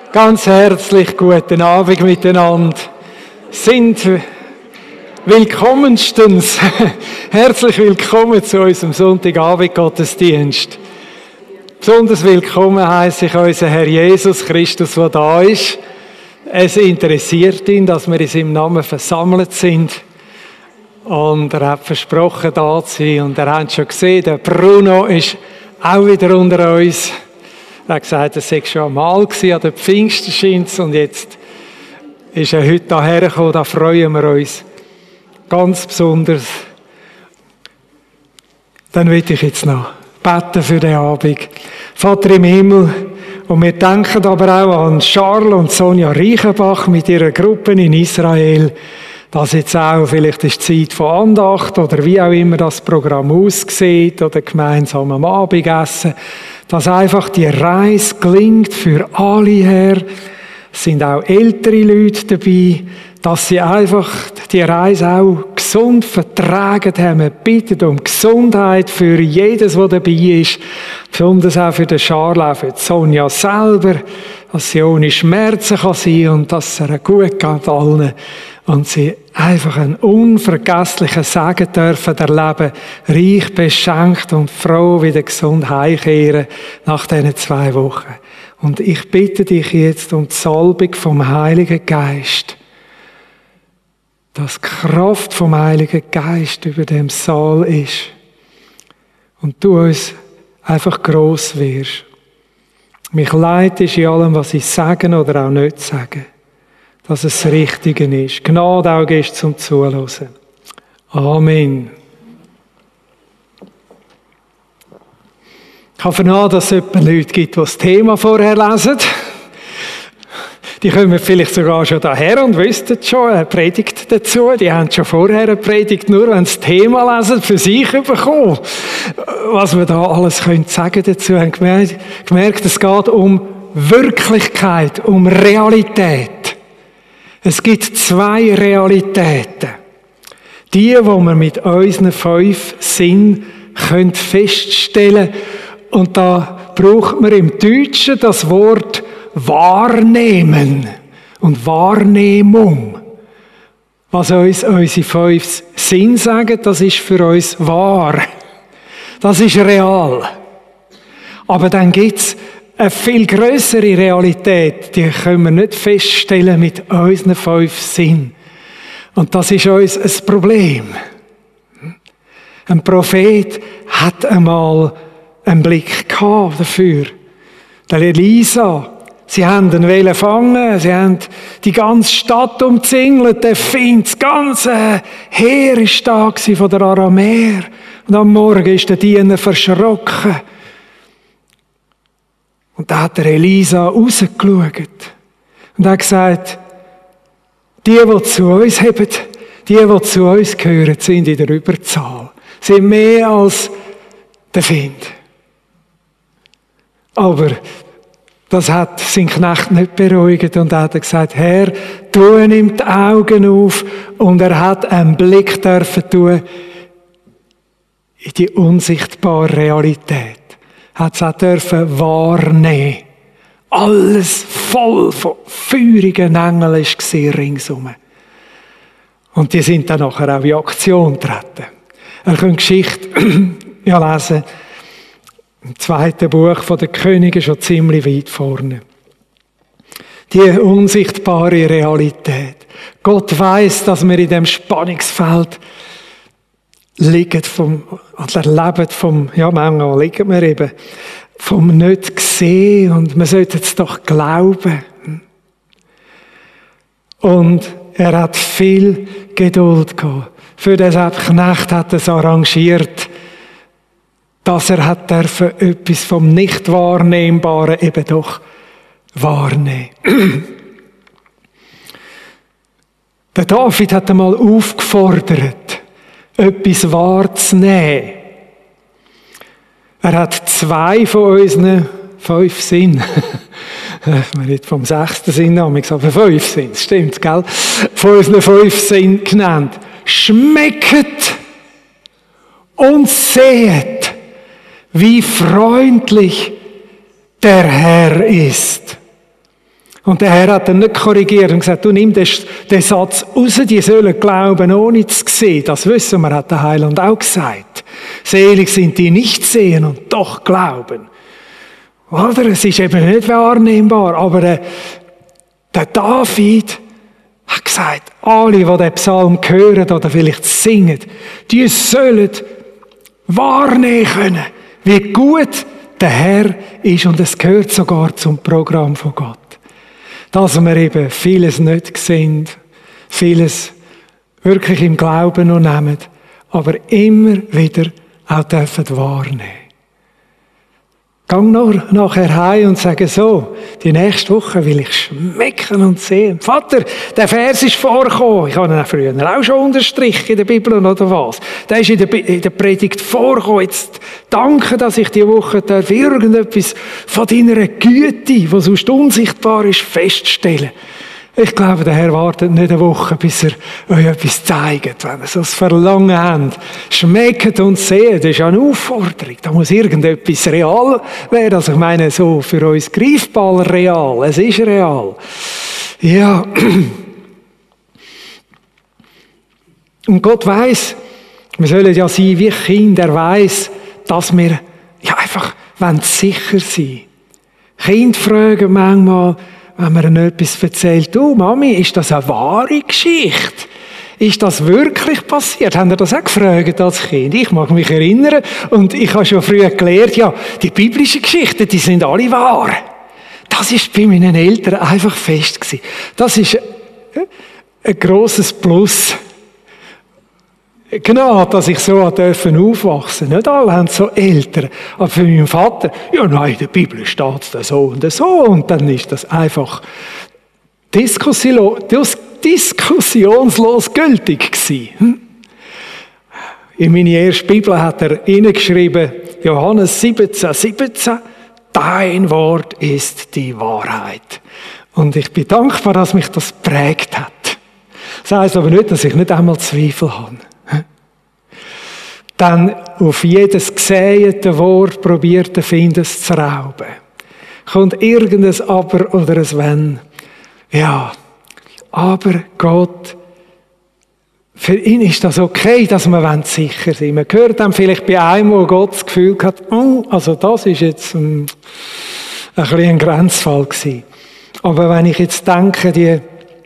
Ganz herzlich guten Abend miteinander. Sind willkommenstens. Herzlich willkommen zu unserem Sonntagabend-Gottesdienst. Besonders willkommen heisse ich unseren Herr Jesus Christus, der da ist. Es interessiert ihn, dass wir in seinem Namen versammelt sind. Und er hat versprochen, da zu sein. Und ihr habt schon gesehen, der Bruno ist auch wieder unter uns. Er hat gesagt, er sei schon einmal an der Pfingstenschienz und jetzt ist er heute hierher gekommen. Da freuen wir uns ganz besonders. Dann will ich jetzt noch beten für den Abend. Vater im Himmel, und wir denken aber auch an Charles und Sonja Reichenbach mit ihrer Gruppe in Israel, dass jetzt auch vielleicht ist Zeit von Andacht oder wie auch immer das Programm aussieht oder gemeinsam am Abendessen, dass einfach die Reise gelingt für alle her. Es sind auch ältere Leute dabei, dass sie einfach die Reise auch gesund vertragen haben. Wir bitten um Gesundheit für jedes, was dabei ist. Besonders auch für den Charles, auch für die Sonja selber, dass sie ohne Schmerzen kann sein und dass es ihr gut geht allen. Und sie einfach einen unvergesslichen Segen dürfen erleben, reich beschenkt und froh wieder gesund heimkehren nach diesen 2 Wochen. Und ich bitte dich jetzt um die Salbung vom Heiligen Geist, dass die Kraft vom Heiligen Geist über dem Saal ist und du uns einfach gross wirst. Mich leitest in allem, was ich sagen oder auch nicht sage, dass es das Richtige ist. Gnade auch ist zum Zuhören. Amen. Ich hoffe noch, dass es etwa Leute gibt, die das Thema vorher lesen. Die kommen vielleicht sogar schon daher und wissen schon eine Predigt dazu. Die haben schon vorher eine Predigt, nur wenn sie das Thema lesen, für sich bekommen. Was wir da alles sagen dazu haben gemerkt, es geht um Wirklichkeit, um Realität. Es gibt 2 Realitäten. Die wir mit unseren 5 Sinnen feststellen können. Und da braucht man im Deutschen das Wort wahrnehmen und Wahrnehmung. Was uns unsere 5 Sinne sagen, das ist für uns wahr. Das ist real. Aber dann gibt's eine viel grössere Realität, die können wir nicht feststellen mit unseren 5 Sinnen. Und das ist uns ein Problem. Ein Prophet hat einmal einen Blick gehabt dafür. Der Elisa, sie haben ihn fangen, sie haben die ganze Stadt umzingelt, der Feind, das ganze Heer ist da von der Aramäer. Und am Morgen ist der Diener verschrocken. Und da hat der Elisa rausgeschaut und hat gesagt, die zu uns haben, die zu uns gehören, sind in der Überzahl. Sind mehr als der Feind. Aber das hat sein Knecht nicht beruhigt und er hat gesagt, Herr, tu ihm die Augen auf, und er hat einen Blick dürfen tun in die unsichtbare Realität. Hat es auch dürfen wahrnehmen. Alles voll von feurigen Engeln war ringsum. Und die sind dann nachher auch in Aktion getreten. Ihr könnt Geschichte lesen. Im 2. Buch der Könige schon ziemlich weit vorne. Die unsichtbare Realität. Gott weiss, dass wir in dem Spannungsfeld liegen oder leben manchmal liegen wir eben vom nicht sehen, und wir sollten es doch glauben. Und er hat viel Geduld gehabt. Für den Knecht hat er es arrangiert, dass er hat dürfen etwas vom Nicht-Wahrnehmbaren eben doch wahrnehmen. Der David hat einmal aufgefordert, etwas wahrzunehmen. Er hat 2 von unseren 5 Sinnen, nicht vom 6. Sinn, aber 5 Sinnen, stimmt, gell? Von unseren 5 Sinnen genannt. Schmecket und sehet, wie freundlich der Herr ist. Und der Herr hat dann nicht korrigiert und gesagt, du nimm den Satz raus, die sollen glauben, ohne zu sehen. Das wissen wir, hat der Heiland auch gesagt. Selig sind die nicht sehen und doch glauben. Oder? Es ist eben nicht wahrnehmbar, aber der David hat gesagt, alle, die den Psalm hören oder vielleicht singen, die sollen wahrnehmen können, wie gut der Herr ist. Und es gehört sogar zum Programm von Gott. Dass wir eben vieles nicht sehen, vieles wirklich im Glauben noch nehmen, aber immer wieder auch dürfen wahrnehmen. Gang nur nachher heim und sage so, die nächste Woche will ich schmecken und sehen. Vater, der Vers ist vorgekommen. Ich habe ihn früher auch schon unterstrichen in der Bibel oder was. Der ist in der Predigt vorgekommen. Jetzt danke, dass ich die Woche darf irgendetwas von deiner Güte, die sonst unsichtbar ist, feststellen. Ich glaube, der Herr wartet nicht eine Woche, bis er euch etwas zeigt. Wenn ihr so das Verlangen habt, schmeckt und seht, das ist eine Aufforderung. Da muss irgendetwas real werden. Also ich meine, so für uns greifbar real. Es ist real. Ja. Und Gott weiss, wir sollen ja sein wie Kinder. Er weiss, dass wir ja einfach sicher sein wollen. Kinder fragen manchmal, wenn man ihnen etwas erzählt, du Mami, ist das eine wahre Geschichte? Ist das wirklich passiert? Haben ihr das auch gefragt als Kind? Ich mag mich erinnern und ich habe schon früher gelernt, ja, die biblischen Geschichten, die sind alle wahr. Das ist bei meinen Eltern einfach fest gewesen. Das ist ein grosses Plus. Genau, dass ich so aufwachsen durfte. Nicht alle haben so Eltern. Aber für meinen Vater, ja nein, in der Bibel steht es so und so. Und dann ist das einfach diskussionslos gültig gewesen. In meine erste Bibel hat er hineingeschrieben, Johannes 17, dein Wort ist die Wahrheit. Und ich bin dankbar, dass mich das geprägt hat. Das heisst aber nicht, dass ich nicht einmal Zweifel habe. Dann auf jedes gesäte Wort probiert der Feind es zu rauben. Kommt irgendein Aber oder ein Wenn. Ja, aber Gott, für ihn ist das okay, dass wir sicher sind. Man hört dann vielleicht bei einem, wo Gott das Gefühl hat, also das ist jetzt ein bisschen ein Grenzfall gewesen. Aber wenn ich jetzt denke, die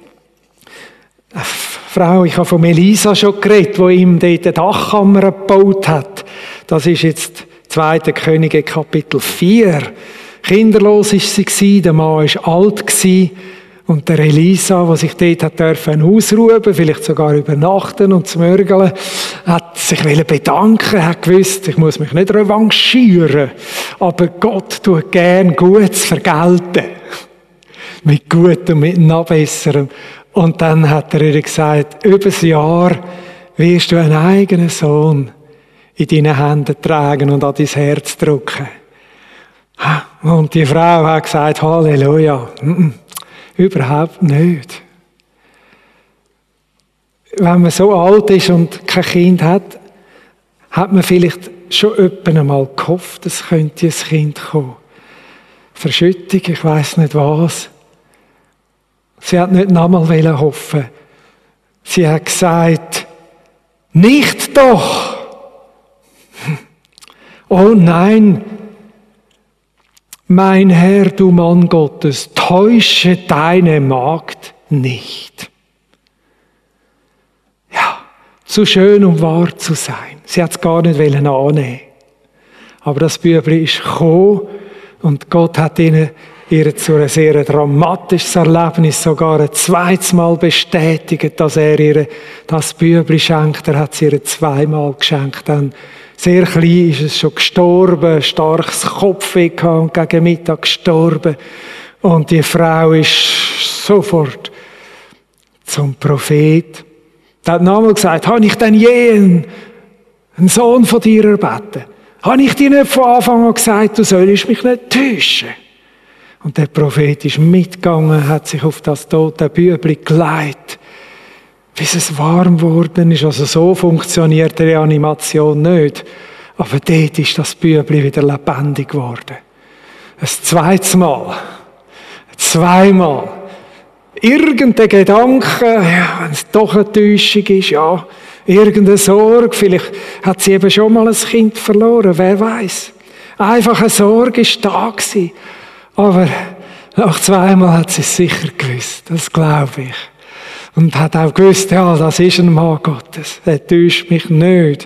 Frau, ich habe von Elisa schon geredet, die ihm dort eine Dachkammer gebaut hat. Das ist jetzt 2. Könige Kapitel 4. Kinderlos war sie, der Mann war alt und der Elisa, der sich dort hat dürfen ausruhen, vielleicht sogar übernachten und zu mörgeln, hat sich bedanken, hat gewusst, ich muss mich nicht revanchieren, aber Gott tut gern Gutes vergelten. Mit Gutem, mit Nachbesserem. Und dann hat er ihr gesagt, über ein Jahr wirst du einen eigenen Sohn in deinen Händen tragen und an dein Herz drücken. Und die Frau hat gesagt, Halleluja. Überhaupt nicht. Wenn man so alt ist und kein Kind hat, hat man vielleicht schon öppen einmal gehofft, es könnte ein Kind kommen. Verschüttung, ich weiss nicht was. Sie hat nicht nochmal hoffen. Sie hat gesagt, nicht doch. Oh nein, mein Herr, du Mann Gottes, täusche deine Magd nicht. Ja, zu schön, um wahr zu sein. Sie hat es gar nicht annehmen. Aber das Bübli ist gekommen und Gott hat ihr zu einem sehr dramatisches Erlebnis sogar ein zweites Mal bestätigt, dass er ihr das Bübli schenkt. Er hat es ihr zweimal geschenkt. Dann sehr klein ist es schon gestorben, starkes Kopfweh gehabt und gegen Mittag gestorben. Und die Frau ist sofort zum Prophet. Der hat nochmal gesagt, habe ich denn je einen Sohn von dir erbeten? Habe ich dir nicht von Anfang an gesagt, du sollst mich nicht täuschen? Und der Prophet ist mitgegangen, hat sich auf das tote Bübli gelegt, bis es warm geworden ist. Also so funktioniert die Reanimation nicht. Aber dort ist das Bübli wieder lebendig geworden. Ein zweites Mal. Zweimal. Irgendein Gedanke, ja, wenn es doch eine Täuschung ist, ja, irgendeine Sorge, vielleicht hat sie eben schon mal ein Kind verloren, wer weiß. Einfach eine Sorge ist da gewesen. Aber nach zweimal hat sie es sicher gewusst, das glaube ich. Und hat auch gewusst, ja, das ist ein Mann Gottes, der täuscht mich nicht.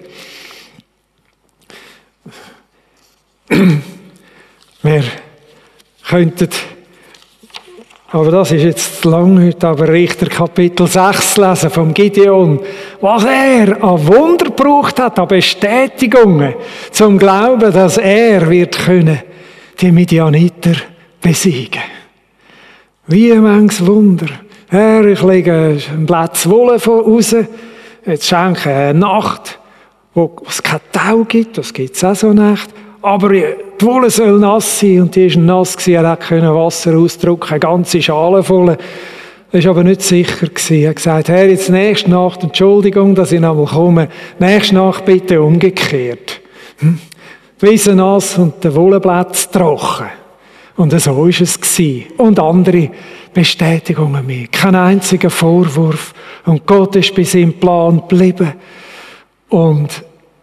Wir könnten, aber das ist jetzt zu lang heute, aber Richter Kapitel 6 lesen vom Gideon, was er an Wunder gebraucht hat, an Bestätigungen, zum Glauben, dass er wird können, die Midianiter besiegen. Wie ein manches Wunder. Herr, ich lege ein Blatt Wolle raus, jetzt schenke eine Nacht, wo es kein Tau gibt, das gibt es auch so nicht. Aber die Wolle soll nass sein und die war nass gewesen. Er konnte Wasser ausdrücken, eine ganze Schale voll. Das war aber nicht sicher gewesen. Er hat gesagt, Herr, jetzt nächste Nacht, Entschuldigung, dass ich noch mal komme, nächste Nacht bitte umgekehrt. Die Wiese nass und der Wollenblatt trocken. Und so war es gewesen. Und andere Bestätigungen mehr. Kein einziger Vorwurf. Und Gott ist bei seinem Plan geblieben. Und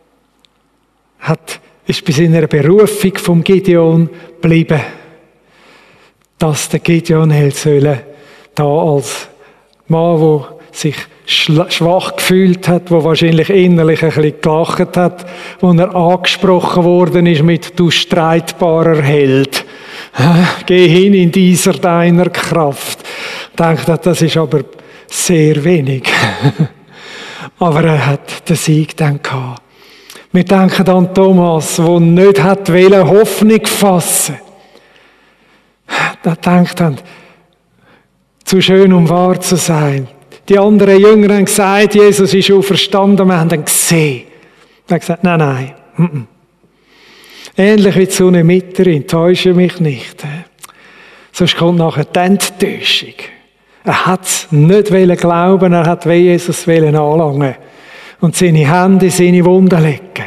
ist bei seiner Berufung vom Gideon geblieben, dass der Gideon hätte sollen, da als Mann, der sich schwach gefühlt hat, der wahrscheinlich innerlich ein bisschen gelacht hat, wo er angesprochen worden ist mit «Du streitbarer Held, geh hin in dieser deiner Kraft». Ich denke, das ist aber sehr wenig. Aber er hat den Sieg dann gehabt. Wir denken an Thomas, der nicht Hoffnung fassen wollte. Er denkt an, zu schön, um wahr zu sein. Die anderen Jünger haben gesagt, Jesus ist auferstanden, wir haben ihn gesehen. Er hat gesagt, nein. Ähnlich wie die Sunnemiterin, täusche mich nicht. Sonst kommt nachher die Enttäuschung. Er hat es nicht glauben, er hat Jesus anlangen und seine Hände in seine Wunden legen.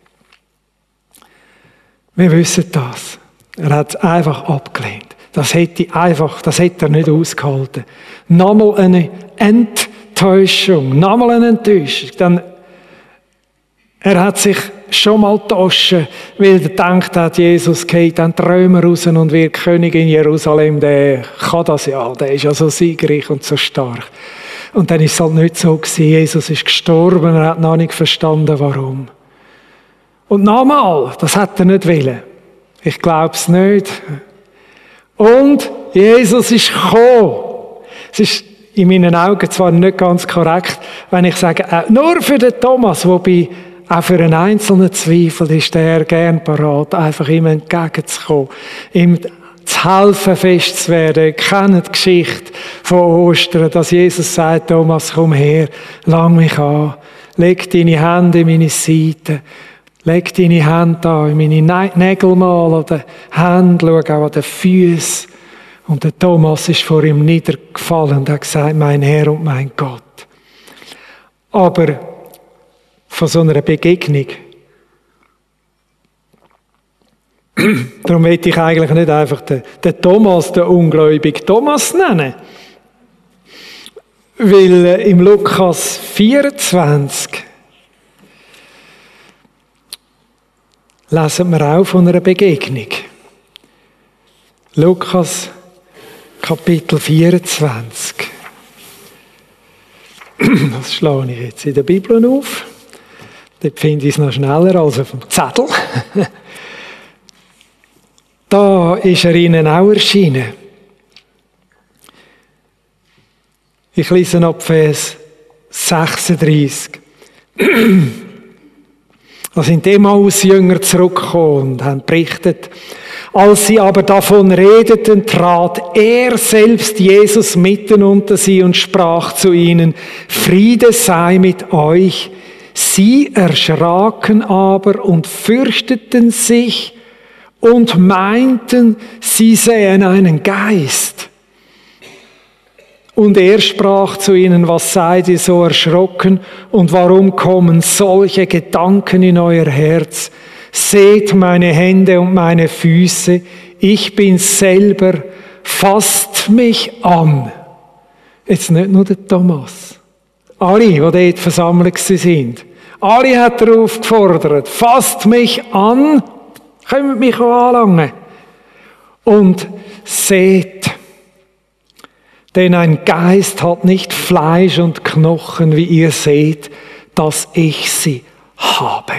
Wir wissen das. Er hat es einfach abgelehnt. Das hätte er nicht ausgehalten. Nochmal eine Enttäuschung, nochmal eine Enttäuschung. Er hat sich schon mal getäuscht, weil er gedacht hat, Jesus geht dann die Römer raus und wird König in Jerusalem. Der kann das ja, der ist ja so siegreich und so stark. Und dann ist es halt nicht so gewesen. Jesus ist gestorben, er hat noch nicht verstanden, warum. Und nochmal, das hat er nicht wollen. Ich glaube es nicht. Und Jesus ist gekommen. Es ist in meinen Augen zwar nicht ganz korrekt, wenn ich sage, nur für den Thomas, wobei auch für einen einzelnen Zweifel ist der gern parat, einfach ihm entgegenzukommen, ihm zu helfen, fest zu werden. Ihr kennt die Geschichte von Ostern, dass Jesus sagt, Thomas, komm her, lang mich an, leg deine Hände in meine Seite, leg deine Hände an, in meine Nägel mal an den Händen, schau auch an den Füßen. Und der Thomas ist vor ihm niedergefallen und hat gesagt, mein Herr und mein Gott. Aber von so einer Begegnung, darum möchte ich eigentlich nicht einfach den Thomas, den ungläubigen Thomas nennen. Weil im Lukas 24 lesen wir auch von einer Begegnung. Lukas Kapitel 24. Das schlage ich jetzt in der Bibel auf. Dort finde ich es noch schneller als auf dem Zettel. Da ist er ihnen auch erschienen. Ich lese ab Vers 36. Da sind die Emmaus-Jünger zurückgekommen und haben berichtet, als sie aber davon redeten, trat er selbst, Jesus, mitten unter sie und sprach zu ihnen, Friede sei mit euch. Sie erschraken aber und fürchteten sich und meinten, sie sähen einen Geist. Und er sprach zu ihnen, was seid ihr so erschrocken und warum kommen solche Gedanken in euer Herz? Seht meine Hände und meine Füße, ich bin selber fasst mich an. Jetzt nicht nur der Thomas. Alle, die dort versammelt sind. Alle hat er aufgefordert. Fasst mich an, könnt mich auch anlangen. Und seht, denn ein Geist hat nicht Fleisch und Knochen, wie ihr seht, dass ich sie habe.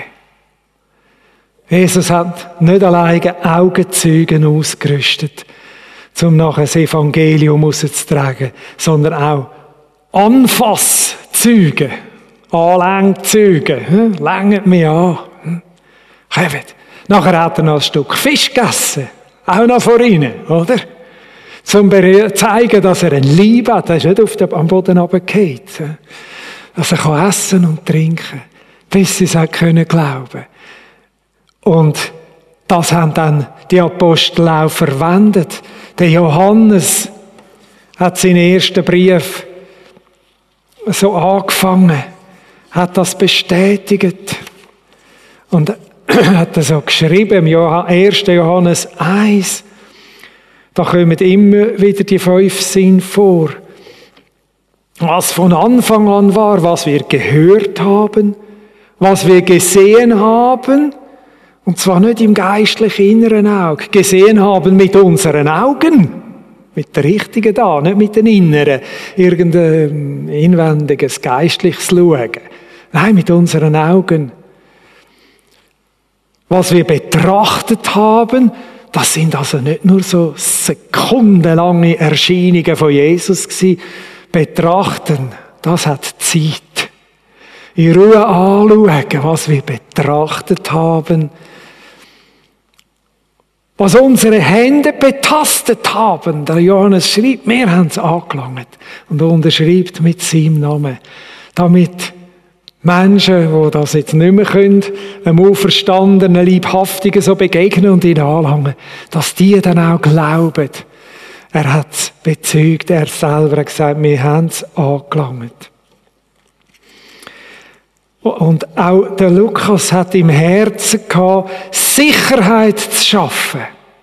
Jesus hat nicht alleine Augenzeugen ausgerüstet, um nachher das Evangelium rauszutragen, sondern auch Anfasszeugen, Anlängzeugen. Längt mich an. Kommt. Nachher hat er noch ein Stück Fisch gegessen. Auch noch vor ihnen, oder? Zum zeigen, dass er eine Liebe hat. Er ist nicht am Boden runtergefallen. Dass er essen und trinken kann, bis sie es können glauben. Und das haben dann die Apostel auch verwendet. Der Johannes hat seinen ersten Brief so angefangen, hat das bestätigt und hat er so geschrieben, im 1. Johannes 1, da kommen immer wieder die 5 Sinne vor. Was von Anfang an war, was wir gehört haben, was wir gesehen haben, und zwar nicht im geistlichen inneren Auge, gesehen haben mit unseren Augen, mit der richtigen da, nicht mit den inneren, irgendein inwendiges, geistliches Schauen. Nein, mit unseren Augen. Was wir betrachtet haben, das sind also nicht nur so sekundenlange Erscheinungen von Jesus gewesen. Betrachten, das hat Zeit. In Ruhe anschauen, was wir betrachtet haben. Was unsere Hände betastet haben. Der Johannes schreibt, wir haben es angelangt. Und unterschreibt mit seinem Namen. Damit Menschen, die das jetzt nicht mehr können, einem Auferstandenen, Leibhaftigen so begegnen und ihn anlangen, dass die dann auch glauben. Er hat es bezeugt, er selber hat gesagt, wir haben es angelangt. Und auch der Lukas hat im Herzen gehabt, Sicherheit zu schaffen.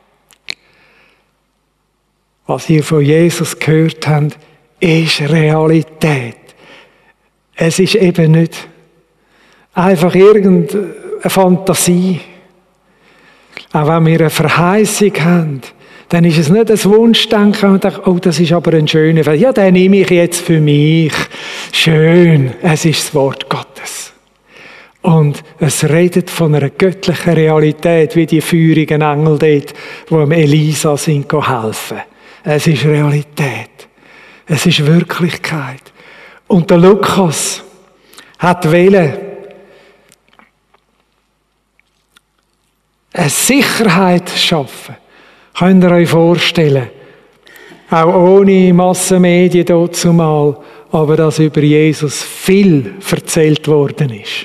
Was ihr von Jesus gehört habt, ist Realität. Es ist eben nicht einfach irgendeine Fantasie. Auch wenn wir eine Verheißung haben, dann ist es nicht ein Wunschdenken und denke, oh, das ist aber ein schöner Fall. Ja, den nehme ich jetzt für mich. Schön, es ist das Wort Gottes. Und es redet von einer göttlichen Realität, wie die feurigen Engel dort, die dem Elisa sind helfen. Es ist Realität. Es ist Wirklichkeit. Und der Lukas hat eine Sicherheit schaffen. Könnt ihr euch vorstellen, auch ohne Massenmedien dazumal, aber dass über Jesus viel erzählt worden ist.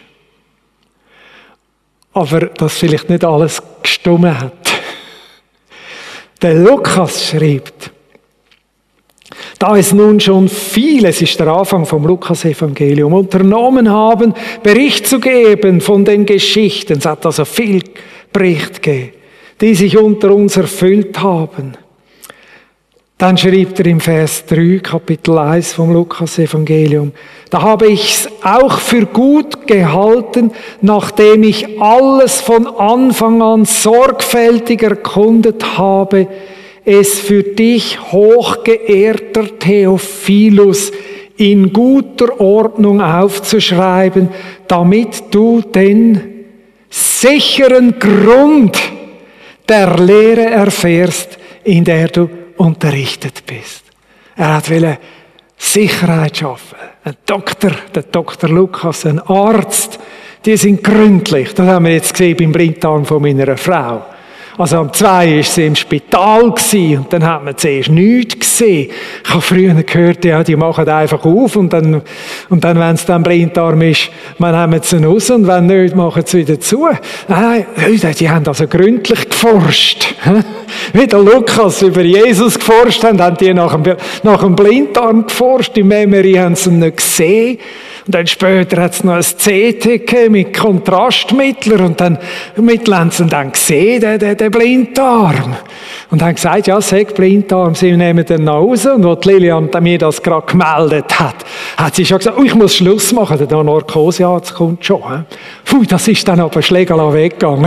Aber dass vielleicht nicht alles gestimmt hat. Der Lukas schreibt, da es nun schon viel, es ist der Anfang vom Lukas-Evangelium, unternommen haben, Bericht zu geben von den Geschichten, es hat also viel Bericht gegeben, die sich unter uns erfüllt haben. Dann schreibt er im Vers 3, Kapitel 1 vom Lukas-Evangelium, da habe ich es auch für gut gehalten, nachdem ich alles von Anfang an sorgfältig erkundet habe, es für dich, hochgeehrter Theophilus, in guter Ordnung aufzuschreiben, damit du den sicheren Grund der Lehre erfährst, in der du unterrichtet bist. Er wollte Sicherheit schaffen. Ein Doktor, der Dr. Lukas, ein Arzt, die sind gründlich. Das haben wir jetzt gesehen beim Blinddarm von meiner Frau. Also am 2 war sie im Spital und dann hat man zuerst nichts gesehen. Ich habe früher gehört, ja, die machen einfach auf und dann wenn es dann Blinddarm ist, dann nehmen sie ihn raus und wenn nicht, machen sie wieder zu. Nein, die haben also gründlich geforscht. Wie der Lukas über Jesus geforscht haben die nach dem Blinddarm geforscht. Im Memory haben sie ihn nicht gesehen. Und dann später hat es noch ein CT gegeben mit Kontrastmittler und dann haben sie dann gesehen, den Blinddarm. Und haben gesagt, ja, sag Blinddarm, sie nehmen den nach Hause. Und als Lilian mir das gerade gemeldet hat sie schon gesagt, ich muss Schluss machen, der Narkosearzt kommt schon. Puh, das ist dann aber Schlägerl weggegangen.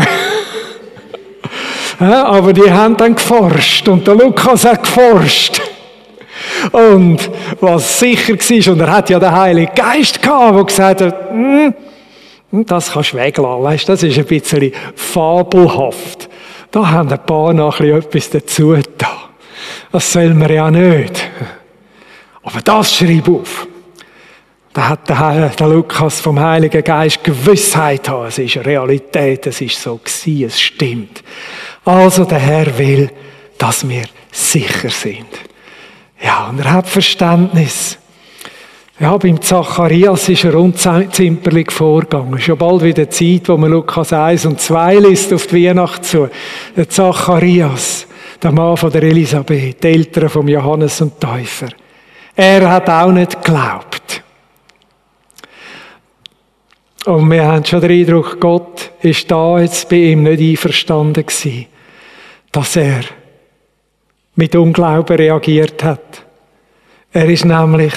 Ja, aber die haben dann geforscht und der Lukas hat geforscht. Und was sicher war, und er hat ja den Heiligen Geist gehabt, der gesagt hat, das kannst du weglassen, weißt, das ist ein bisschen fabelhaft. Da haben ein paar noch etwas dazu getan. Das soll man ja nicht. Aber das schreib auf. Da hat der Lukas vom Heiligen Geist Gewissheit haben. Es ist Realität, es ist so gewesen, es stimmt. Also der Herr will, dass wir sicher sind. Ja, und er hat Verständnis. Ja, beim Zacharias ist er unzimperlich vorgegangen. Schon bald wieder Zeit, wo man Lukas 1 und 2 liest auf die Weihnacht zu. Der Zacharias, der Mann von der Elisabeth, die Eltern von Johannes und Täufer. Er hat auch nicht geglaubt. Und wir haben schon den Eindruck, Gott ist da jetzt bei ihm nicht einverstanden gewesen, dass er mit Unglauben reagiert hat. Er ist nämlich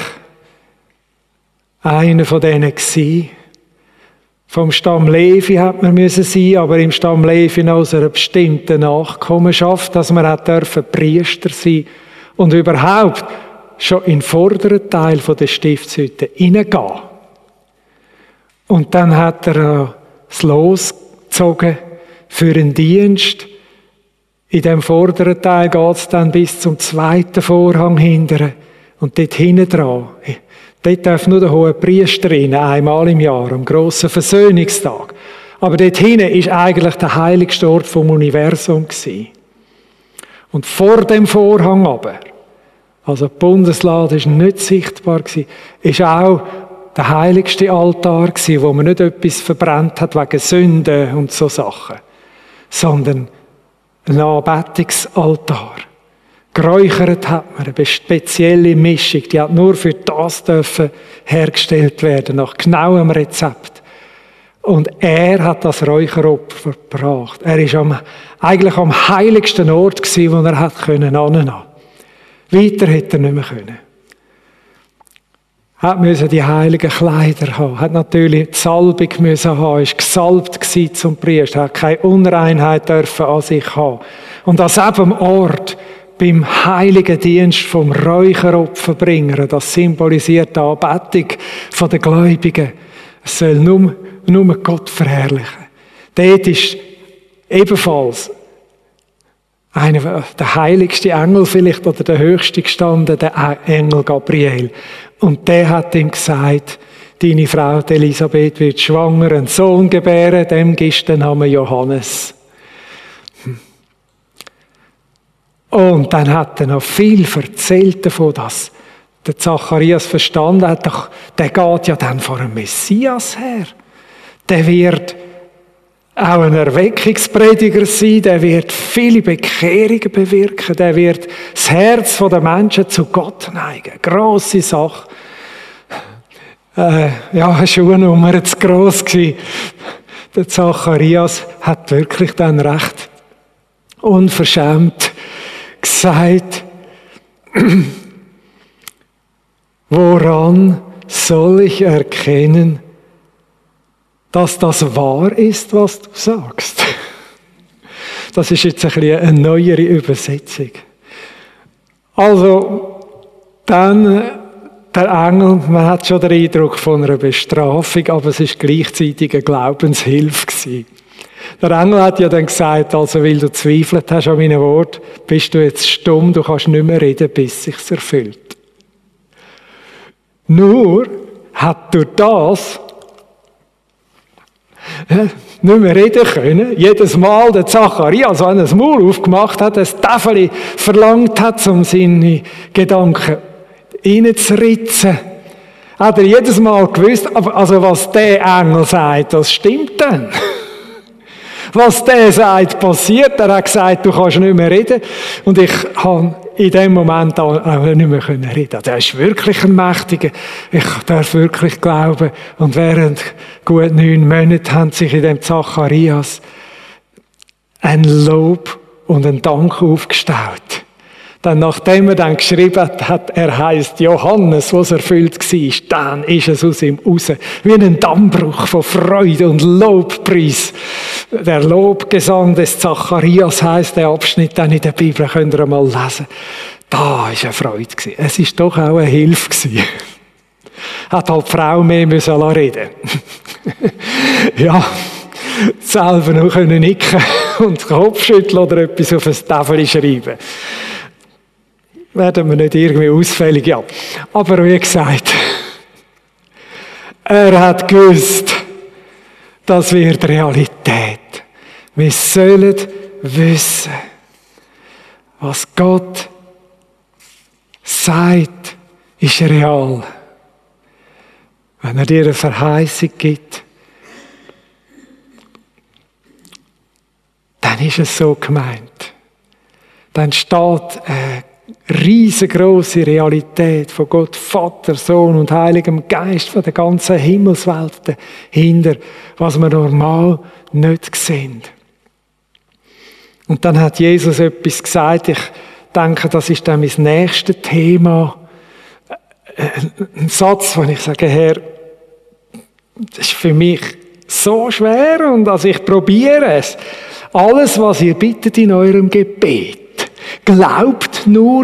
einer von denen gewesen. Vom Stamm Levi hat man müssen sein, aber im Stamm Levi aus einer bestimmten Nachkommenschaft, dass man auch dürfen Priester sein und überhaupt schon in den vorderen Teil der Stiftshütte hineingehen. Und dann hat er das Los gezogen für einen Dienst. In dem vorderen Teil geht es dann bis zum zweiten Vorhang hindern. Und dort hinten dran, dort darf nur der hohe Priester rein, einmal im Jahr, am grossen Versöhnungstag. Aber dort hinten ist eigentlich der heiligste Ort vom Universum gewesen. Und vor dem Vorhang aber, also die Bundeslade ist nicht sichtbar gewesen, ist auch der heiligste Altar gewesen, wo man nicht etwas verbrannt hat wegen Sünden und so Sachen, sondern ein Anbetungsaltar. Geräuchert hat man eine spezielle Mischung, die hat nur für das dürfen hergestellt werden, nach genauem Rezept. Und er hat das Räucheropfer gebracht. Er ist eigentlich am heiligsten Ort gewesen, wo er hat können annehmen. Weiter hätte er nicht mehr können. Hat müssen die heiligen Kleider haben, hat natürlich die Salbung müssen haben, ist gesalbt gewesen zum Priester, hat keine Unreinheit dürfen an sich haben. Und an diesem Ort, beim heiligen Dienst vom Räucheropferbringer, das symbolisiert die Anbetung der Gläubigen, es soll nur Gott verherrlichen. Dort ist ebenfalls der heiligste Engel vielleicht oder der höchste gestanden, der Engel Gabriel. Und der hat ihm gesagt, deine Frau Elisabeth wird schwanger, einen Sohn gebären, dem gibst du den Namen Johannes. Und dann hat er noch viel erzählt davon, dass der Zacharias verstanden hat, doch, der geht ja dann vor einem Messias her. Der wird auch ein Erweckungsprediger sein, der wird viele Bekehrungen bewirken, der wird das Herz der Menschen zu Gott neigen. Grosse Sache. Eine Schuhnummer zu gross gewesen. Der Zacharias hat wirklich dann recht unverschämt gesagt, woran soll ich erkennen, dass das wahr ist, was du sagst? Das ist jetzt ein bisschen eine neuere Übersetzung. Also, dann der Engel, man hat schon den Eindruck von einer Bestrafung, aber es ist gleichzeitig eine Glaubenshilfe gewesen. Der Engel hat ja dann gesagt, also weil du zweifelt hast an meinem Wort, bist du jetzt stumm, du kannst nicht mehr reden, bis sich's erfüllt. Nur hat durch das nicht mehr reden können. Jedes Mal der Zacharias, wenn er das Maul aufgemacht hat, das Tafel verlangt hat, um seine Gedanken reinzuritzen, hat er jedes Mal gewusst, also was der Engel sagt, das stimmt dann. Was der sagt, passiert. Er hat gesagt, du kannst nicht mehr reden. Und ich habe in dem Moment auch nicht mehr reden. Der ist wirklich ein Mächtiger. Ich darf wirklich glauben. Und während gut 9 Monaten haben sich in dem Zacharias ein Lob und ein Dank aufgestaut. Dann, nachdem er dann geschrieben hat, er heisst Johannes, was erfüllt war, dann ist es aus ihm raus. Wie ein Dammbruch von Freude und Lobpreis. Der Lobgesang des Zacharias heisst der Abschnitt dann in der Bibel, könnt ihr mal lesen. Da war eine Freude. Es war doch auch eine Hilfe. Hat halt die Frau mehr müssen reden. Ja, selber noch nicken und Kopfschütteln oder etwas auf ein Tafel schreiben. Werden wir nicht irgendwie ausfällig, ja. Aber wie gesagt, er hat gewusst, das wird Realität. Wir sollen wissen, was Gott sagt, ist real. Wenn er dir eine Verheißung gibt, dann ist es so gemeint. Dann steht riesengroße Realität von Gott, Vater, Sohn und Heiligem Geist, von der ganzen Himmelswelt dahinter, was wir normal nicht sehen. Und dann hat Jesus etwas gesagt, ich denke, das ist dann mein nächstes Thema. Ein Satz, wo ich sage, Herr, das ist für mich so schwer und also ich probiere es. Alles, was ihr bittet in eurem Gebet, glaubt nur,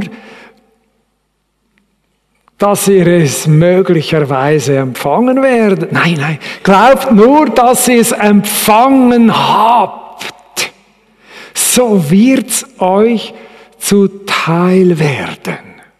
dass ihr es möglicherweise empfangen werdet. Nein, glaubt nur, dass ihr es empfangen habt. So wird's euch zuteil werden.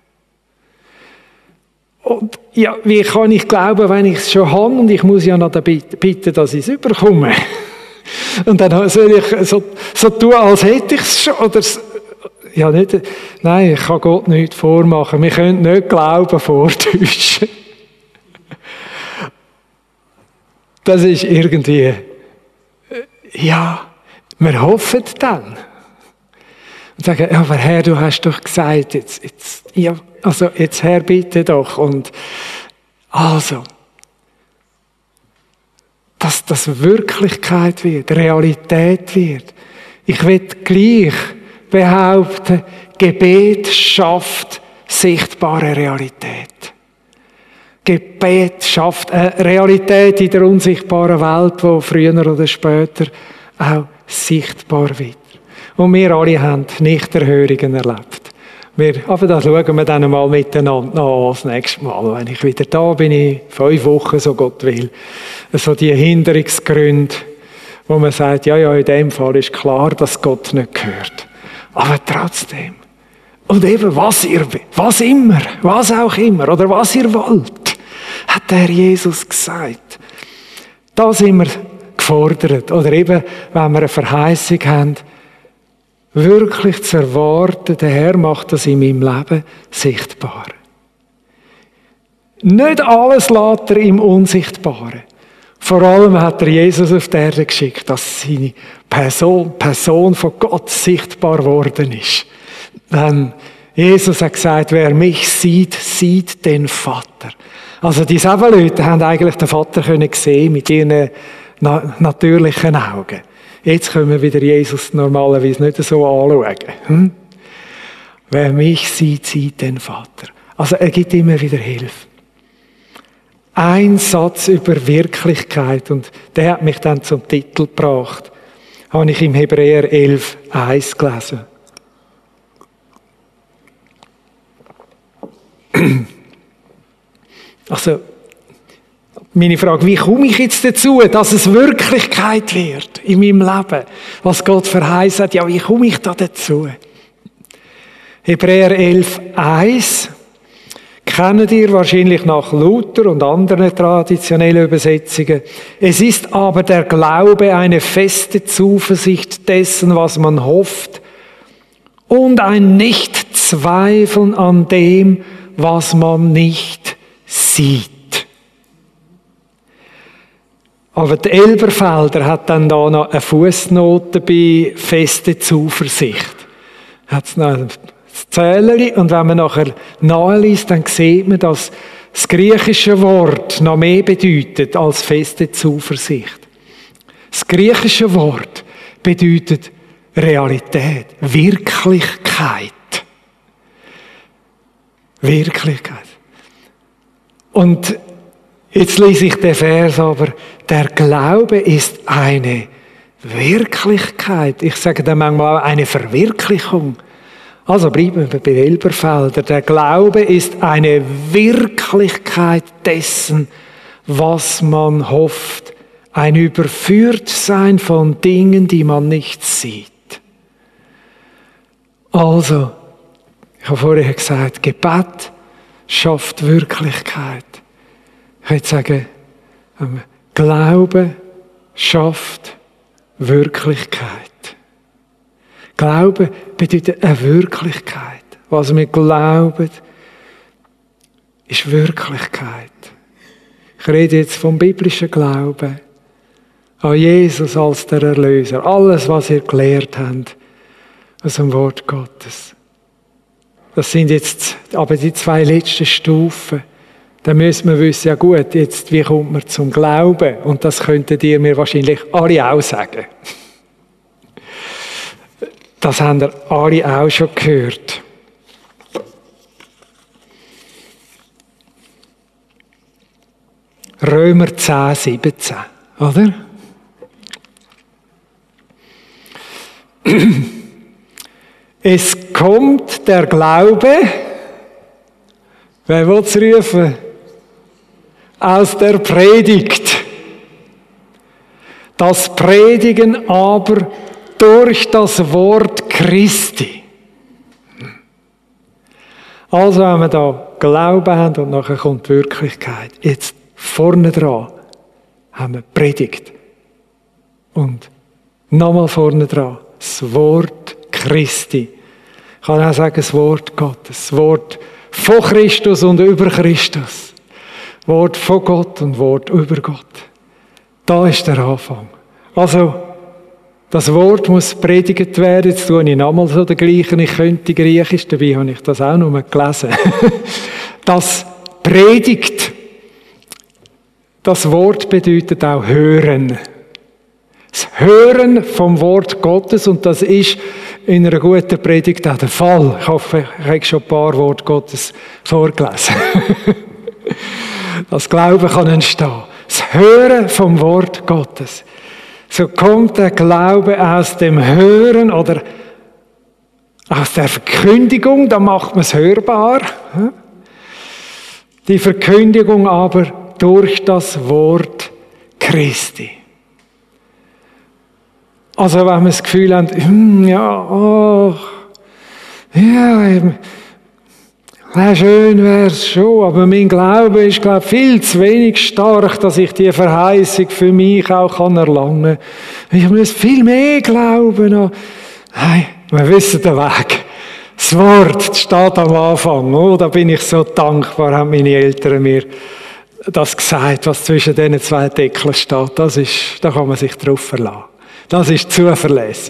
Und ja, wie kann ich glauben, wenn ich es schon habe und ich muss ja noch bitten, dass ich es überkomme? Und dann soll ich so tun, als hätte ich es schon, oder ja, nicht, nein, ich kann Gott nichts vormachen. Wir können nicht Glauben vortäuschen. Das ist irgendwie, ja, wir hoffen dann. Und sagen, ja, aber Herr, du hast doch gesagt, jetzt Herr, bitte doch. Und also, dass das Wirklichkeit wird, Realität wird. Ich will gleich behaupten, Gebet schafft sichtbare Realität. Gebet schafft eine Realität in der unsichtbaren Welt, die früher oder später auch sichtbar wird. Und wir alle haben Nichterhörungen erlebt. Aber das schauen wir dann mal miteinander an, das nächste Mal. Wenn ich wieder da bin, in 5 Wochen, so Gott will. So die Hinderungsgründe, wo man sagt, ja, in dem Fall ist klar, dass Gott nicht gehört. Aber trotzdem. Und eben, was auch immer, oder was ihr wollt, hat der Jesus gesagt. Da sind wir gefordert. Oder eben, wenn wir eine Verheißung haben, wirklich zu erwarten, der Herr macht das in meinem Leben sichtbar. Nicht alles lässt er im Unsichtbaren. Vor allem hat er Jesus auf die Erde geschickt, dass seine Person von Gott sichtbar worden ist. Jesus hat gesagt, wer mich sieht, sieht den Vater. Also die Leute haben eigentlich den Vater sehen mit ihren natürlichen Augen. Jetzt können wir wieder Jesus normalerweise nicht so anschauen. Wer mich sieht, sieht den Vater. Also er gibt immer wieder Hilfe. Ein Satz über Wirklichkeit, und der hat mich dann zum Titel gebracht, habe ich im Hebräer 11,1 gelesen. Also, meine Frage, wie komme ich jetzt dazu, dass es Wirklichkeit wird in meinem Leben? Was Gott verheißt hat, ja, wie komme ich da dazu? Hebräer 11,1 kennt ihr wahrscheinlich nach Luther und anderen traditionellen Übersetzungen. Es ist aber der Glaube eine feste Zuversicht dessen, was man hofft, und ein Nichtzweifeln an dem, was man nicht sieht. Aber die Elberfelder hat dann da noch eine Fußnote bei feste Zuversicht. Hat's noch ein Zählerli, und wenn man nachher nachliest, dann sieht man, dass das griechische Wort noch mehr bedeutet als feste Zuversicht. Das griechische Wort bedeutet Realität, Wirklichkeit. Wirklichkeit. Und jetzt lese ich den Vers, aber der Glaube ist eine Wirklichkeit. Ich sage dann manchmal auch eine Verwirklichung. Also bleiben wir bei Elberfelder. Der Glaube ist eine Wirklichkeit dessen, was man hofft. Ein Überführtsein von Dingen, die man nicht sieht. Also, ich habe vorher gesagt, Gebet schafft Wirklichkeit. Ich würde sagen, Glaube schafft Wirklichkeit. Glaube bedeutet eine Wirklichkeit. Was wir glauben, ist Wirklichkeit. Ich rede jetzt vom biblischen Glauben. An Jesus als der Erlöser. Alles, was ihr gelehrt habt, aus dem Wort Gottes. Das sind jetzt aber die zwei letzten Stufen. Da müssen wir wissen, ja gut, jetzt, wie kommt man zum Glauben? Und das könntet ihr mir wahrscheinlich alle auch sagen. Das haben ihr alle auch schon gehört. Römer 10, 17, oder? Es kommt der Glaube, wer will es rufen? Aus der Predigt. Das Predigen aber durch das Wort Christi. Also wenn wir da Glauben haben und nachher kommt die Wirklichkeit. Jetzt vorne dran haben wir Predigt. Und nochmal vorne dran das Wort Christi. Ich kann auch sagen, das Wort Gottes. Das Wort von Christus und über Christus. Wort von Gott und Wort über Gott. Da ist der Anfang. Also, das Wort muss predigt werden. Jetzt tue ich nochmal so den gleichen. Ich könnte Griechisch, dabei habe ich das auch nur gelesen. Das predigt. Das Wort bedeutet auch hören. Das Hören vom Wort Gottes, und das ist in einer guten Predigt auch der Fall. Ich hoffe, ich habe schon ein paar Worte Gottes vorgelesen. Das Glauben kann entstehen. Das Hören vom Wort Gottes. So kommt der Glaube aus dem Hören oder aus der Verkündigung, da macht man es hörbar. Die Verkündigung aber durch das Wort Christi. Also wenn wir das Gefühl haben, schön wäre es schon, aber mein Glaube ist, viel zu wenig stark, dass ich die Verheißung für mich auch erlangen kann. Ich muss viel mehr glauben. Nein, wir wissen den Weg. Das Wort steht am Anfang. Oh, da bin ich so dankbar, haben meine Eltern mir das gesagt, was zwischen diesen zwei Deckeln steht. Da kann man sich drauf verlassen. Das ist zuverlässig.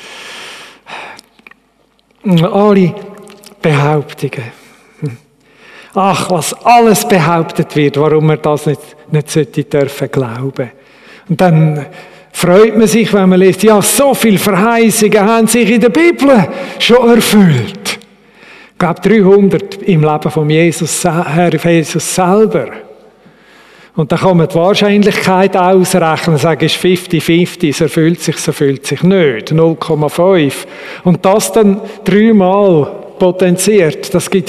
Alle Behauptungen. Ach, was alles behauptet wird, warum man das nicht sollte dürfen glauben. Und dann freut man sich, wenn man liest, ja, so viele Verheißungen haben sich in der Bibel schon erfüllt. Ich glaube, 300 im Leben von Herr Jesus selber. Und dann kann man die Wahrscheinlichkeit ausrechnen, sagen, es ist 50-50, es erfüllt sich nicht, 0,5. Und das dann 3-mal potenziert, das ist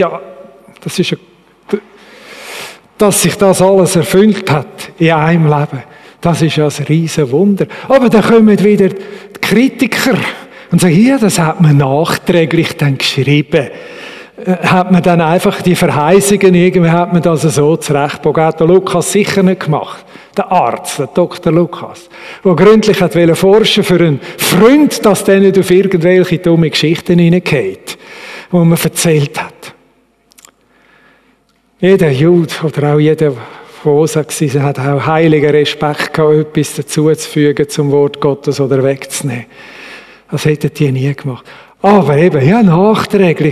dass sich das alles erfüllt hat in einem Leben, das ist ja ein riesen Wunder. Aber dann kommen wieder die Kritiker und sagen, ja, das hat man nachträglich dann geschrieben. Hat man dann einfach die Verheißungen, irgendwie hat man das so zurechtgebogen. Hat der Lukas sicher nicht gemacht. Der Arzt, der Dr. Lukas, der gründlich hat forschen für einen Freund, dass der nicht auf irgendwelche dumme Geschichten hineingeht, die man erzählt hat. Jeder Jude oder auch jeder virtuoser gewesen. Sie hat auch heiligen Respekt gehabt, etwas dazuzufügen zum Wort Gottes oder wegzunehmen. Das hätten die nie gemacht. Aber eben, ja, nachträglich.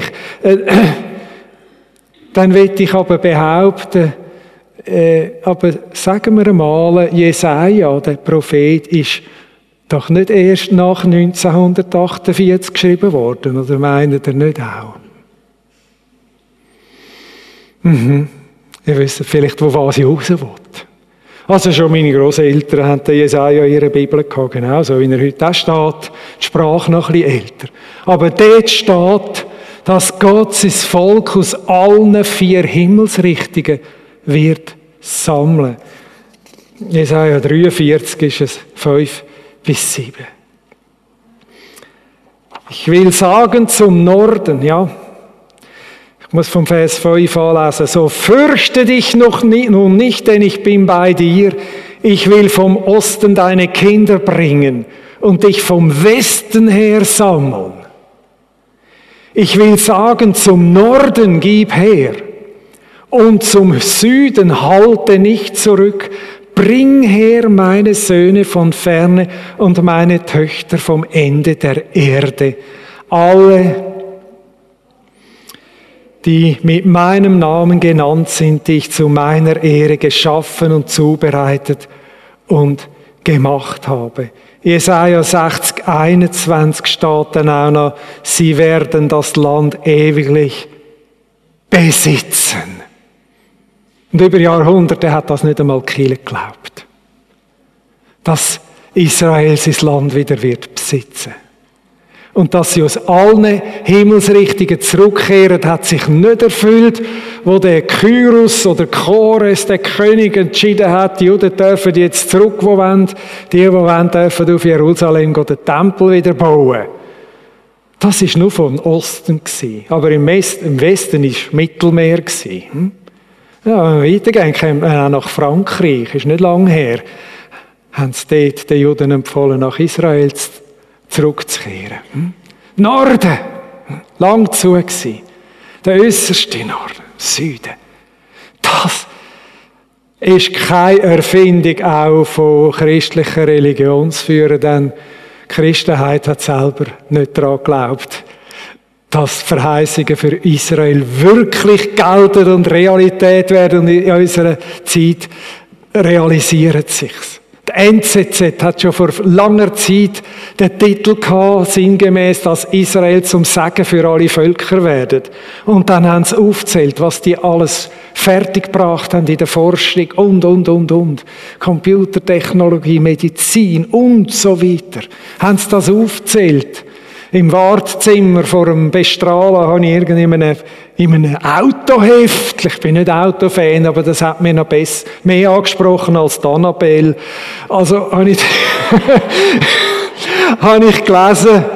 Dann will ich aber behaupten, aber sagen wir einmal, Jesaja, der Prophet, ist doch nicht erst nach 1948 geschrieben worden, oder meint ihr nicht auch? Ihr wisst vielleicht, wo was ich raus will. Also schon meine Grosseltern haben den Jesaja in ihrer Bibel gehabt, genau so wie er heute auch steht, die Sprache noch ein bisschen älter. Aber dort steht, dass Gott sein Volk aus allen 4 Himmelsrichtungen wird sammeln. Jesaja 43 ist es 5 bis 7. Ich will sagen zum Norden, ja, ich muss vom Vers 5 anlesen, so fürchte dich nun nicht, denn ich bin bei dir. Ich will vom Osten deine Kinder bringen und dich vom Westen her sammeln. Ich will sagen, zum Norden gib her und zum Süden halte nicht zurück. Bring her meine Söhne von ferne und meine Töchter vom Ende der Erde. Alle, die mit meinem Namen genannt sind, die ich zu meiner Ehre geschaffen und zubereitet und gemacht habe. Jesaja 60, 21 steht dann auch noch, sie werden das Land ewiglich besitzen. Und über Jahrhunderte hat das nicht einmal Kirche geglaubt, dass Israel sein Land wieder wird besitzen. Und dass sie aus allen Himmelsrichtungen zurückkehren, hat sich nicht erfüllt, wo der Kyros oder Chores, der König, entschieden hat, die Juden dürfen jetzt zurück, wo wollen. Die wollen, dürfen auf Jerusalem den Tempel wieder bauen. Das war nur vom Osten. Aber im Westen war Mittelmeer. Ja, weitergehen können wir auch nach Frankreich, ist nicht lange her. Haben sie dort den Juden empfohlen, nach Israel zurückzukehren. Norden, lang zu gewesen. Der äußerste Norden, Süden. Das ist keine Erfindung auch von christlichen Religionsführern, denn die Christenheit hat selber nicht daran geglaubt, dass Verheißungen für Israel wirklich gelten und Realität werden und in unserer Zeit realisiert sich's. Die NZZ hat schon vor langer Zeit den Titel gehabt, sinngemäß, dass Israel zum Segen für alle Völker werdet. Und dann haben sie aufgezählt, was die alles fertiggebracht haben in der Forschung und. Computertechnologie, Medizin und so weiter. Haben sie das aufgezählt. Im Wartezimmer vor dem Bestrahlen habe ich irgendwie in einem Autoheft, ich bin nicht Autofan, aber das hat mir noch mehr angesprochen als die Annabelle. Also habe ich, habe ich gelesen,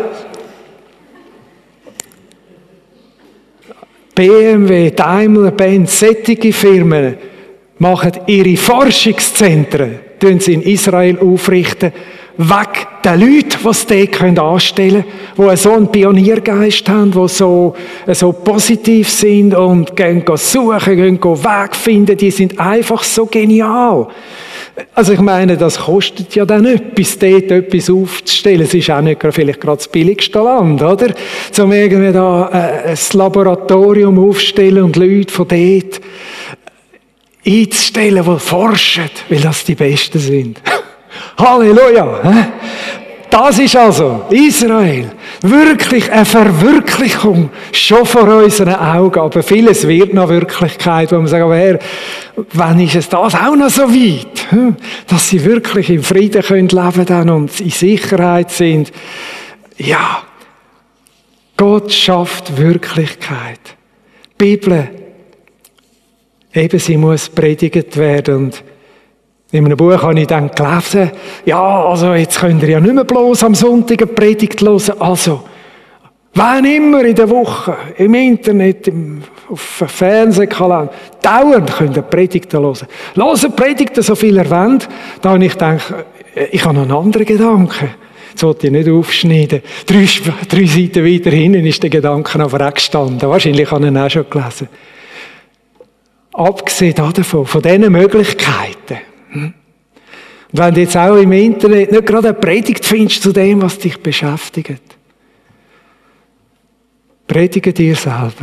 BMW, Daimler, Benz, solche Firmen machen ihre Forschungszentren, tun sie in Israel aufrichten, weg den Leuten, die sie dort anstellen können, die so einen Pioniergeist haben, die so positiv sind und gehen suchen, gehen Weg finden, die sind einfach so genial. Also ich meine, das kostet ja dann etwas, dort etwas aufzustellen. Es ist auch nicht vielleicht gerade das billigste Land, oder? Zum irgendwie da ein Laboratorium aufstellen und Leute von dort einzustellen, die forschen, weil das die Besten sind. Halleluja! Das ist also Israel. Wirklich eine Verwirklichung schon vor unseren Augen. Aber vieles wird noch Wirklichkeit, wo man sagt, aber Herr, wann ist es das auch noch so weit? Dass sie wirklich im Frieden leben können und in Sicherheit sind. Ja, Gott schafft Wirklichkeit. Die Bibel, eben sie muss predigt werden. Und in einem Buch habe ich dann gelesen, ja, also jetzt könnt ihr ja nicht mehr bloß am Sonntag eine Predigt hören. Also, wann immer in der Woche, im Internet, auf einem Fernsehkanal, dauernd könnt ihr Predigten hören. Hören Predigten, so viel ihr wollt. Da habe ich gedacht, ich habe noch einen anderen Gedanken. Das wollte ich nicht aufschneiden. 3 Seiten weiter hinten ist der Gedanke aber auch gestanden. Wahrscheinlich habe ich ihn auch schon gelesen. abgesehen davon, von diesen Möglichkeiten. Und wenn du jetzt auch im Internet nicht gerade eine Predigt findest zu dem, was dich beschäftigt, predige dir selber.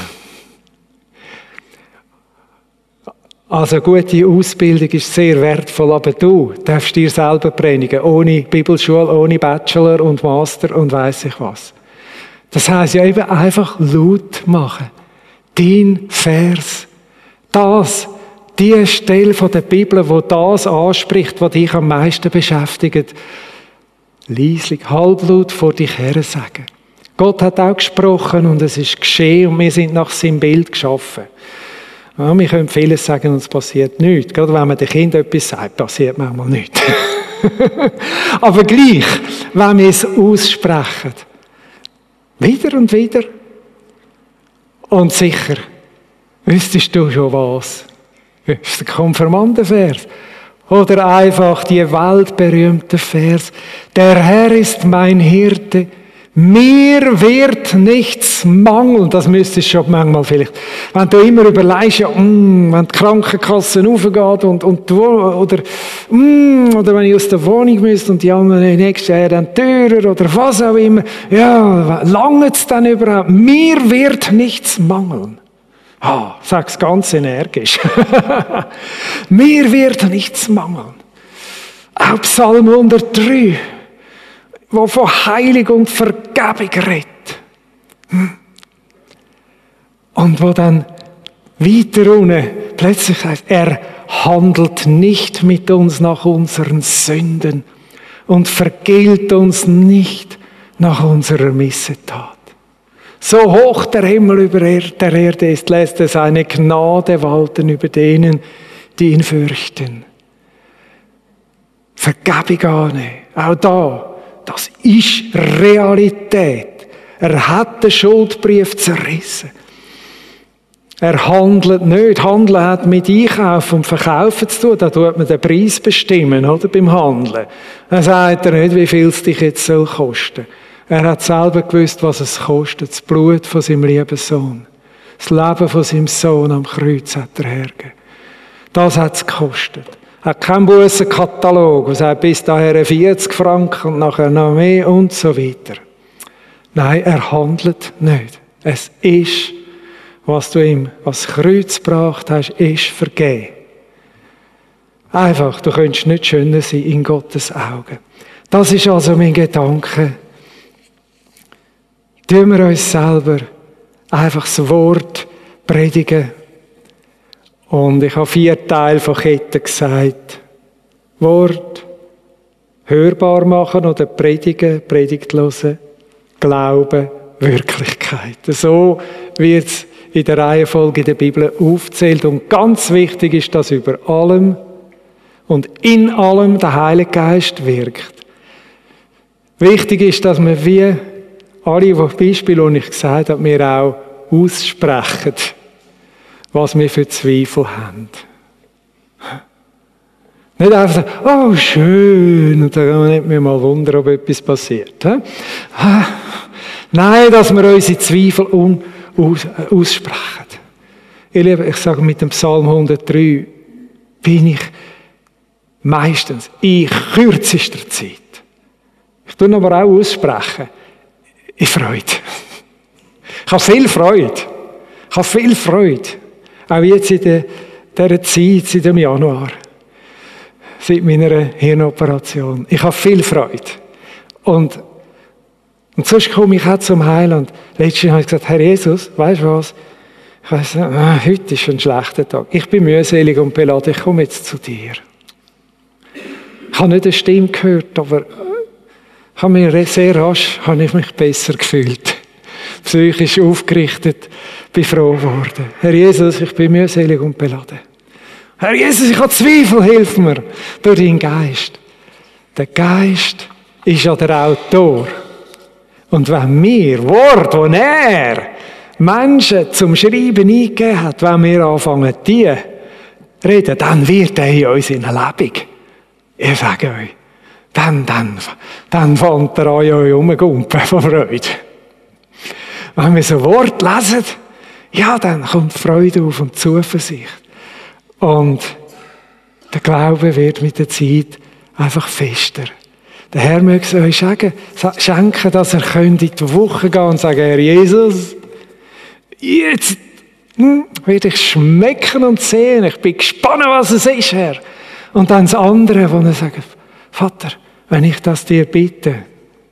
Also gute Ausbildung ist sehr wertvoll, aber du darfst dir selber predigen, ohne Bibelschule, ohne Bachelor und Master und weiss ich was. Das heisst ja eben einfach laut machen. Dein Vers. Die Stelle von der Bibel, wo das anspricht, was dich am meisten beschäftigt, leislich, halblaut vor dich her sagen. Gott hat auch gesprochen und es ist geschehen und wir sind nach seinem Bild geschaffen. Ja, wir können vieles sagen und es passiert nichts. Gerade wenn man den Kindern etwas sagt, passiert manchmal nichts. Aber gleich, wenn wir es aussprechen, wieder und wieder, und sicher, wüsstest du schon was? Das ist der Konfirmandenvers. Oder einfach die weltberühmte Vers. Der Herr ist mein Hirte, mir wird nichts mangeln. Das müsstest du schon manchmal vielleicht. Wenn du immer überlegst, ja, wenn die Krankenkasse raufgeht oder wenn ich aus der Wohnung müsste und die anderen nächstes Jahr dann teurer oder was auch immer. Ja, lange es dann überhaupt? Mir wird nichts mangeln. Sag's ganz energisch. Mir wird nichts mangeln. Auch Psalm 103. Wo von Heiligung und Vergebung redet. Und wo dann weiter unten plötzlich heißt, er handelt nicht mit uns nach unseren Sünden und vergilt uns nicht nach unserer Missetat. So hoch der Himmel über der Erde ist, lässt er seine Gnade walten über denen, die ihn fürchten. Vergebung annehmen. Auch da. Das ist Realität. Er hat den Schuldbrief zerrissen. Er handelt nicht. Handeln hat mit Einkaufen und Verkaufen zu tun. Da tut man den Preis bestimmen, oder? Beim Handeln. Dann sagt er nicht, wie viel es dich jetzt soll kosten. Er hat selber gewusst, was es kostet. Das Blut von seinem lieben Sohn. Das Leben von seinem Sohn am Kreuz hat er hergegeben. Das hat es gekostet. Er hat keinen Bussenkatalog, der sagt, bis daher 40 Franken und nachher noch mehr und so weiter. Nein, er handelt nicht. Es ist, was du ihm als Kreuz gebracht hast, ist vergeben. Einfach, du könntest nicht schöner sein in Gottes Augen. Das ist also mein Gedanke. Tun wir uns selber einfach das Wort predigen. Und ich habe 4 Teile von Kette gesagt. Wort, hörbar machen oder predigen, Predigt hören, Glauben, Wirklichkeit. So wird es in der Reihenfolge der Bibel aufgezählt. Und ganz wichtig ist, dass über allem und in allem der Heilige Geist wirkt. Wichtig ist, dass wir wie alle Beispiele, die ich gesagt habe, wir auch aussprechen, was wir für Zweifel haben. Nicht einfach sagen, oh schön, und dann kann man nicht mehr mal wundern, ob etwas passiert. Nein, dass wir unsere Zweifel aussprechen. Ich sage mit dem Psalm 103, bin ich meistens in kürzester Zeit. Ich tue aber auch aussprechen, in Freude. Ich habe viel Freude. Ich habe viel Freude. Auch jetzt in dieser Zeit, seit dem Januar. Seit meiner Hirnoperation. Ich habe viel Freude. Und sonst komme ich auch zum Heiland. Letztens habe ich gesagt, Herr Jesus, weisst du was? Ich weiss nicht, heute ist ein schlechter Tag. Ich bin mühselig und beladen, ich komme jetzt zu dir. Ich habe nicht eine Stimme gehört, aber sehr rasch habe ich mich besser gefühlt. Psychisch aufgerichtet, bin froh geworden. Herr Jesus, ich bin mühselig und beladen. Herr Jesus, ich habe Zweifel, hilf mir durch deinen Geist. Der Geist ist ja der Autor. Und wenn wir Worte, die er Menschen zum Schreiben eingegeben hat, wenn wir anfangen, die reden, dann wird er in uns in eine Lebung. Ich sage euch, dann fängt er an, euch rumgumpen von Freude. Wenn wir so Wort lesen, ja, dann kommt Freude auf und Zuversicht. Und der Glaube wird mit der Zeit einfach fester. Der Herr möge es euch schenken, dass er in die Woche gehen und sagen, Herr Jesus, jetzt werde ich schmecken und sehen. Ich bin gespannt, was es ist, Herr. Und dann das andere, wo er sagt, Vater, wenn ich das dir bitte,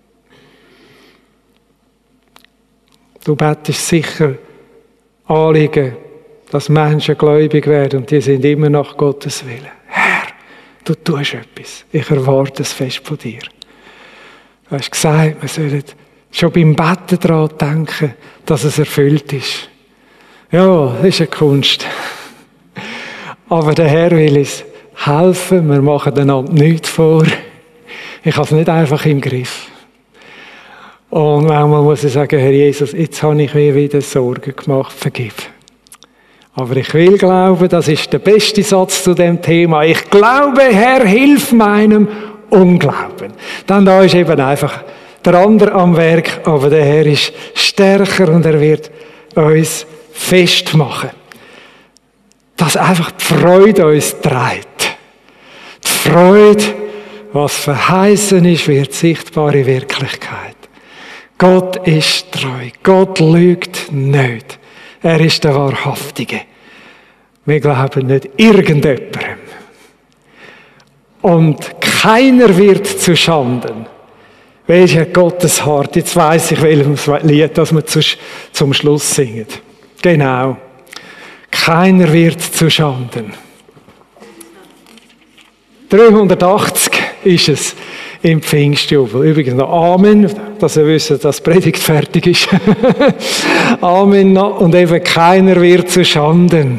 du bettest sicher Anliegen, dass Menschen gläubig werden und die sind immer nach Gottes Willen. Herr, du tust etwas. Ich erwarte es fest von dir. Du hast gesagt, wir sollen schon beim Betten daran denken, dass es erfüllt ist. Ja, das ist eine Kunst. Aber der Herr will uns helfen. Wir machen einander nichts vor. Ich habe es nicht einfach im Griff. Und manchmal muss ich sagen, Herr Jesus, jetzt habe ich mir wieder Sorgen gemacht, vergib. Aber ich will glauben, das ist der beste Satz zu dem Thema. Ich glaube, Herr, hilf meinem Unglauben. Dann da ist eben einfach der andere am Werk, aber der Herr ist stärker und er wird uns festmachen. Dass einfach die Freude uns trägt. Die Freude, was verheißen ist, wird sichtbare Wirklichkeit. Gott ist treu. Gott lügt nicht. Er ist der Wahrhaftige. Wir glauben nicht irgendjemandem. Und keiner wird zu Schanden. Welcher Gottes Hart. Jetzt weiss ich, welches Lied das wir zum Schluss singen. Genau. Keiner wird zu Schanden. 380 ist es im Pfingstjubel. Übrigens noch Amen, dass ihr wisst, dass die Predigt fertig ist. Amen noch. Und eben keiner wird zu Schanden.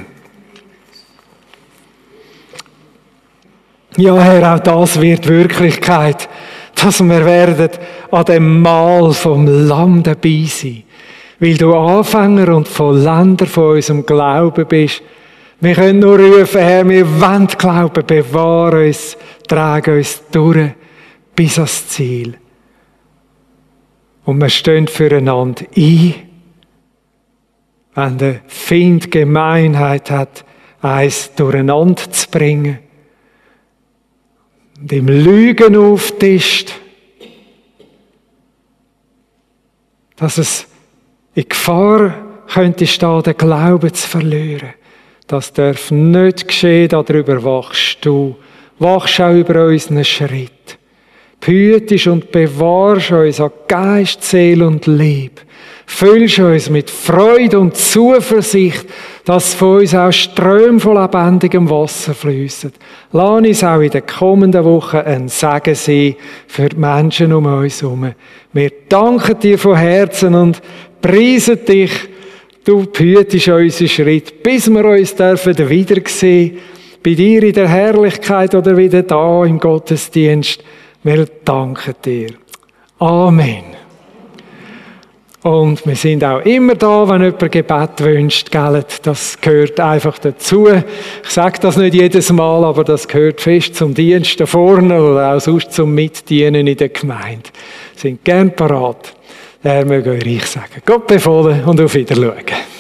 Ja, Herr, auch das wird Wirklichkeit, dass wir werden an dem Mahl vom Lamm dabei sein. Weil du Anfänger und Vollender von unserem Glauben bist. Wir können nur rufen, Herr, wir wollen glauben, bewahre uns, trage uns durch bis ans Ziel. Und wir stehen füreinander ein, wenn der Feind Gemeinheit hat, eins durcheinander zu bringen und ihm Lügen auftischt, dass es in Gefahr könnte stehen, den Glauben zu verlieren. Das darf nicht geschehen, darüber wachst du. Wachst auch über unseren Schritt. Behütest und bewahrst uns an Geist, Seele und Leib. Füllst uns mit Freude und Zuversicht, dass von uns auch Ströme von lebendigem Wasser fließen. Lass uns auch in den kommenden Wochen ein Segen sein für die Menschen um uns herum. Wir danken dir von Herzen und preisen dich. Du behütest unseren Schritt, bis wir uns dürfen wiedersehen, bei dir in der Herrlichkeit oder wieder da im Gottesdienst. Wir danken dir. Amen. Und wir sind auch immer da, wenn jemand Gebet wünscht, gell? Das gehört einfach dazu. Ich sage das nicht jedes Mal, aber das gehört fest zum Dienst da vorne oder auch sonst zum Mitdienen in der Gemeinde. Wir sind gern parat. Der Herr möge euch reich sagen. Gott befohlen und auf Wiedersehen.